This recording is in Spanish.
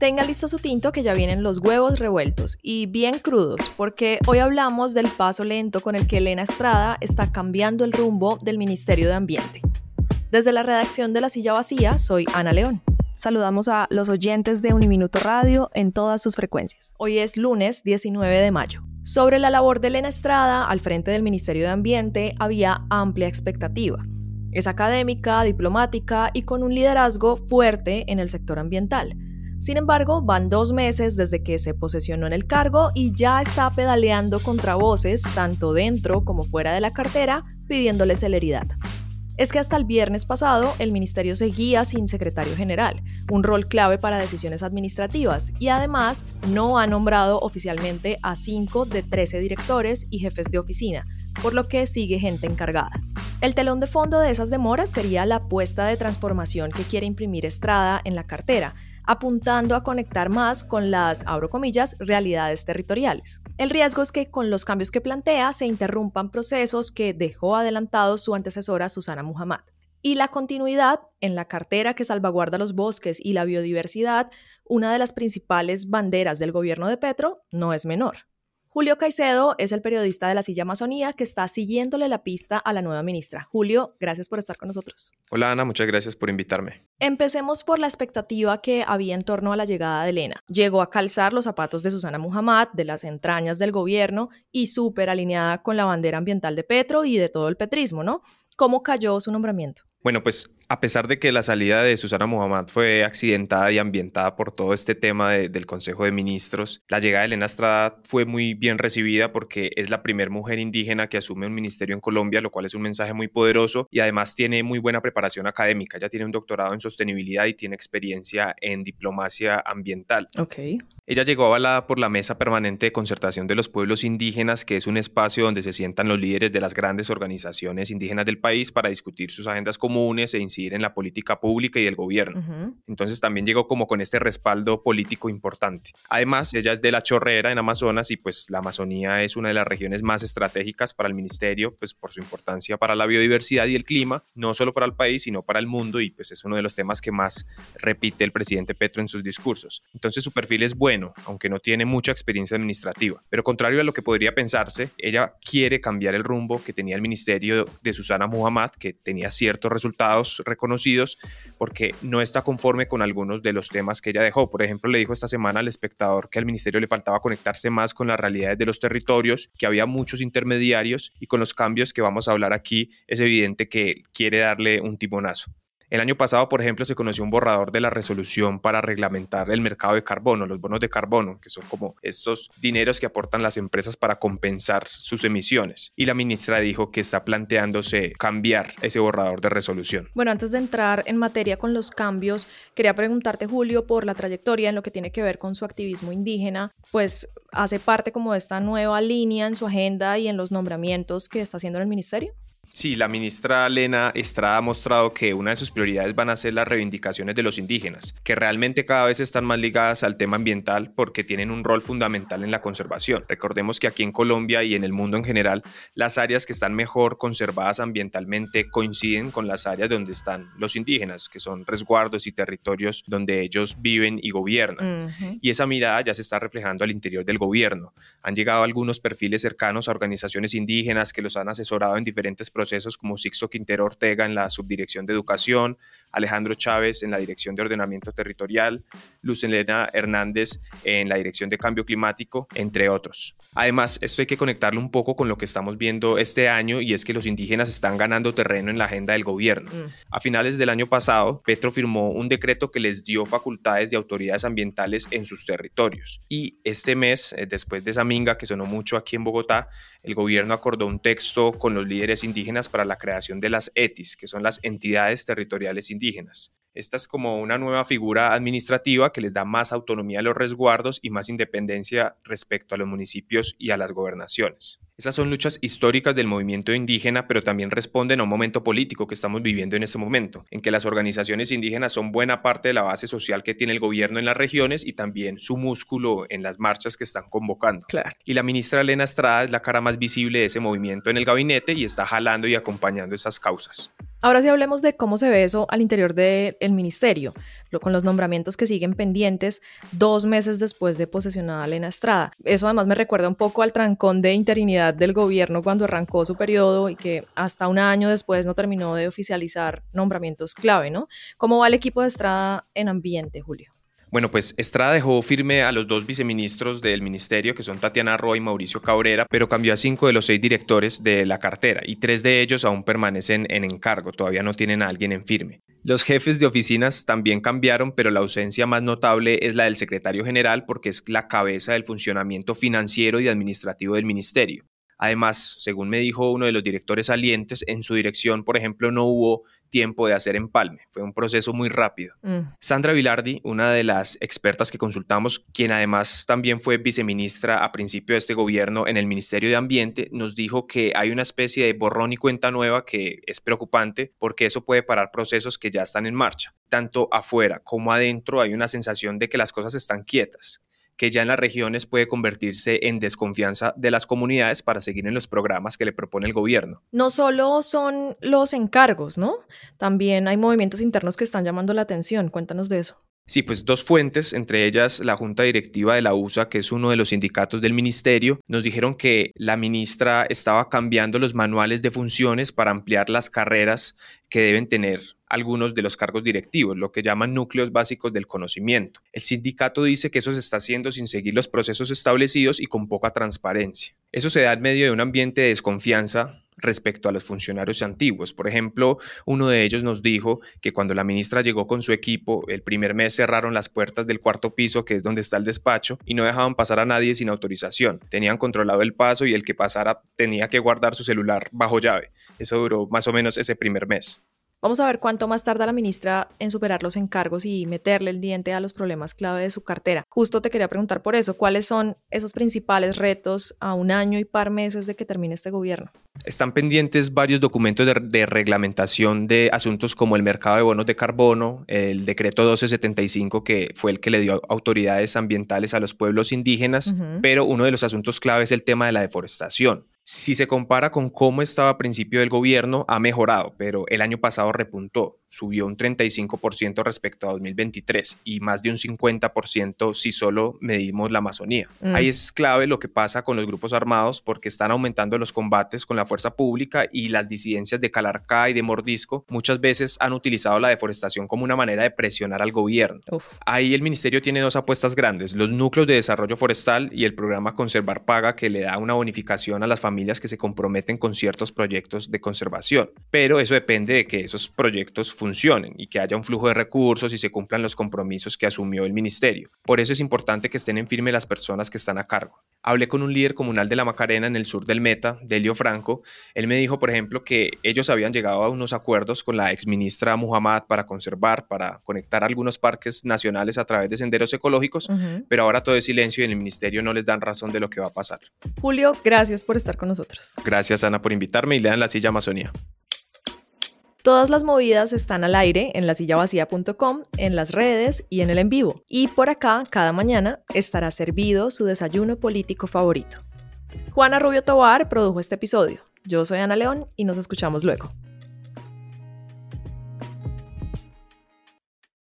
Tenga listo su tinto que ya vienen los huevos revueltos y bien crudos, porque hoy hablamos del paso lento con el que Elena Estrada está cambiando el rumbo del Ministerio de Ambiente. Desde la redacción de La Silla Vacía, soy Ana León. Saludamos a los oyentes de Uniminuto Radio en todas sus frecuencias. Hoy es lunes 19 de mayo. Sobre la labor de Elena Estrada al frente del Ministerio de Ambiente había amplia expectativa. Es académica, diplomática y con un liderazgo fuerte en el sector ambiental. Sin embargo, van 2 meses desde que se posesionó en el cargo y ya está pedaleando contra voces, tanto dentro como fuera de la cartera, pidiéndole celeridad. Es que hasta el viernes pasado el ministerio seguía sin secretario general, un rol clave para decisiones administrativas, y además no ha nombrado oficialmente a 5 de 13 directores y jefes de oficina, por lo que sigue gente encargada. El telón de fondo de esas demoras sería la apuesta de transformación que quiere imprimir Estrada en la cartera, apuntando a conectar más con las, abro comillas, realidades territoriales. El riesgo es que con los cambios que plantea se interrumpan procesos que dejó adelantados su antecesora Susana Muhammad. Y la continuidad en la cartera que salvaguarda los bosques y la biodiversidad, una de las principales banderas del gobierno de Petro, no es menor. Julio Caicedo es el periodista de La Silla Amazonía que está siguiéndole la pista a la nueva ministra. Julio, gracias por estar con nosotros. Hola Ana, muchas gracias por invitarme. Empecemos por la expectativa que había en torno a la llegada de Elena. Llegó a calzar los zapatos de Susana Muhammad, de las entrañas del gobierno y súper alineada con la bandera ambiental de Petro y de todo el petrismo, ¿no? ¿Cómo cayó su nombramiento? Bueno, pues a pesar de que la salida de Susana Muhammad fue accidentada y ambientada por todo este tema del Consejo de Ministros, la llegada de Elena Estrada fue muy bien recibida porque es la primera mujer indígena que asume un ministerio en Colombia, lo cual es un mensaje muy poderoso y además tiene muy buena preparación académica. Ella tiene un doctorado en sostenibilidad y tiene experiencia en diplomacia ambiental. Okay. Ella llegó avalada por la Mesa Permanente de Concertación de los Pueblos Indígenas, que es un espacio donde se sientan los líderes de las grandes organizaciones indígenas del país para discutir sus agendas comunes e incidir en la política pública y del gobierno. Uh-huh. Entonces también llegó como con este respaldo político importante. Además, ella es de La Chorrera, en Amazonas, y pues la Amazonía es una de las regiones más estratégicas para el ministerio, pues por su importancia para la biodiversidad y el clima, no solo para el país, sino para el mundo, y pues es uno de los temas que más repite el presidente Petro en sus discursos. Entonces su perfil es bueno, aunque no tiene mucha experiencia administrativa. Pero contrario a lo que podría pensarse, ella quiere cambiar el rumbo que tenía el ministerio de Susana Muhammad, que tenía ciertos resultados reconocidos, porque no está conforme con algunos de los temas que ella dejó. Por ejemplo, le dijo esta semana al espectador que al ministerio le faltaba conectarse más con las realidades de los territorios, que había muchos intermediarios y con los cambios que vamos a hablar aquí es evidente que quiere darle un timonazo. El año pasado, por ejemplo, se conoció un borrador de la resolución para reglamentar el mercado de carbono, los bonos de carbono, que son como estos dineros que aportan las empresas para compensar sus emisiones. Y la ministra dijo que está planteándose cambiar ese borrador de resolución. Bueno, antes de entrar en materia con los cambios, quería preguntarte, Julio, por la trayectoria en lo que tiene que ver con su activismo indígena, pues hace parte como de esta nueva línea en su agenda y en los nombramientos que está haciendo en el ministerio. Sí, la ministra Elena Estrada ha mostrado que una de sus prioridades van a ser las reivindicaciones de los indígenas, que realmente cada vez están más ligadas al tema ambiental porque tienen un rol fundamental en la conservación. Recordemos que aquí en Colombia y en el mundo en general, las áreas que están mejor conservadas ambientalmente coinciden con las áreas donde están los indígenas, que son resguardos y territorios donde ellos viven y gobiernan. Uh-huh. Y esa mirada ya se está reflejando al interior del gobierno. Han llegado algunos perfiles cercanos a organizaciones indígenas que los han asesorado en diferentes procesos, como Sixto Quintero Ortega en la Subdirección de Educación, Alejandro Chávez en la Dirección de Ordenamiento Territorial, Luz Elena Hernández en la Dirección de Cambio Climático, entre otros. Además, esto hay que conectarlo un poco con lo que estamos viendo este año, y es que los indígenas están ganando terreno en la agenda del gobierno. A finales del año pasado, Petro firmó un decreto que les dio facultades de autoridades ambientales en sus territorios. Y este mes, después de esa minga que sonó mucho aquí en Bogotá, el gobierno acordó un texto con los líderes indígenas para la creación de las ETIs, que son las entidades territoriales indígenas. Esta es como una nueva figura administrativa que les da más autonomía a los resguardos y más independencia respecto a los municipios y a las gobernaciones. Esas son luchas históricas del movimiento indígena, pero también responden a un momento político que estamos viviendo en este momento, en que las organizaciones indígenas son buena parte de la base social que tiene el gobierno en las regiones y también su músculo en las marchas que están convocando. Claro. Y la ministra Elena Estrada es la cara más visible de ese movimiento en el gabinete y está jalando y acompañando esas causas. Ahora sí hablemos de cómo se ve eso al interior del ministerio, con los nombramientos que siguen pendientes 2 meses después de posesionada Lena Estrada. Eso además me recuerda un poco al trancón de interinidad del gobierno cuando arrancó su periodo y que hasta un año después no terminó de oficializar nombramientos clave, ¿no? ¿Cómo va el equipo de Estrada en ambiente, Julio? Bueno, pues Estrada dejó firme a los 2 viceministros del ministerio, que son Tatiana Roa y Mauricio Cabrera, pero cambió a 5 de los 6 directores de la cartera y 3 de ellos aún permanecen en encargo, todavía no tienen a alguien en firme. Los jefes de oficinas también cambiaron, pero la ausencia más notable es la del secretario general porque es la cabeza del funcionamiento financiero y administrativo del ministerio. Además, según me dijo uno de los directores salientes, en su dirección, por ejemplo, no hubo tiempo de hacer empalme. Fue un proceso muy rápido. Sandra Vilardi, una de las expertas que consultamos, quien además también fue viceministra a principio de este gobierno en el Ministerio de Ambiente, nos dijo que hay una especie de borrón y cuenta nueva que es preocupante porque eso puede parar procesos que ya están en marcha. Tanto afuera como adentro hay una sensación de que las cosas están quietas, que ya en las regiones puede convertirse en desconfianza de las comunidades para seguir en los programas que le propone el gobierno. No solo son los encargos, ¿no? También hay movimientos internos que están llamando la atención. Cuéntanos de eso. Sí, pues 2 fuentes, entre ellas la Junta Directiva de la USA, que es uno de los sindicatos del ministerio, nos dijeron que la ministra estaba cambiando los manuales de funciones para ampliar las carreras que deben tener algunos de los cargos directivos, lo que llaman núcleos básicos del conocimiento. El sindicato dice que eso se está haciendo sin seguir los procesos establecidos y con poca transparencia. Eso se da en medio de un ambiente de desconfianza respecto a los funcionarios antiguos. Por ejemplo, uno de ellos nos dijo que cuando la ministra llegó con su equipo, el primer mes cerraron las puertas del 4º piso, que es donde está el despacho, y no dejaban pasar a nadie sin autorización. Tenían controlado el paso y el que pasara tenía que guardar su celular bajo llave. Eso duró más o menos ese primer mes. Vamos a ver cuánto más tarda la ministra en superar los encargos y meterle el diente a los problemas clave de su cartera. Justo te quería preguntar por eso, ¿cuáles son esos principales retos a 1 año y par meses de que termine este gobierno? Están pendientes varios documentos de reglamentación de asuntos como el mercado de bonos de carbono, el decreto 1275, que fue el que le dio autoridades ambientales a los pueblos indígenas, pero uno de los asuntos clave es el tema de la deforestación. Si se compara con cómo estaba a principio del gobierno, ha mejorado, pero el año pasado repuntó, subió un 35% respecto a 2023 y más de un 50% si solo medimos la Amazonía. Ahí es clave lo que pasa con los grupos armados porque están aumentando los combates con la fuerza pública y las disidencias de Calarcá y de Mordisco muchas veces han utilizado la deforestación como una manera de presionar al gobierno. Ahí el ministerio tiene 2 apuestas grandes, los núcleos de desarrollo forestal y el programa Conservar Paga, que le da una bonificación a las familias que se comprometen con ciertos proyectos de conservación. Pero eso depende de que esos proyectos funcionen y que haya un flujo de recursos y se cumplan los compromisos que asumió el ministerio. Por eso es importante que estén en firme las personas que están a cargo. Hablé con un líder comunal de La Macarena en el sur del Meta, Delio Franco. Él me dijo, por ejemplo, que ellos habían llegado a unos acuerdos con la exministra Muhammad para conservar, para conectar algunos parques nacionales a través de senderos ecológicos, pero ahora todo es silencio y en el ministerio no les dan razón de lo que va a pasar. Julio, gracias por estar con nosotros. Gracias, Ana, por invitarme y lean La Silla Amazonía. Todas las movidas están al aire en lasillavacía.com, en las redes y en el en vivo. Y por acá, cada mañana, estará servido su desayuno político favorito. Juana Rubio Tovar produjo este episodio. Yo soy Ana León y nos escuchamos luego.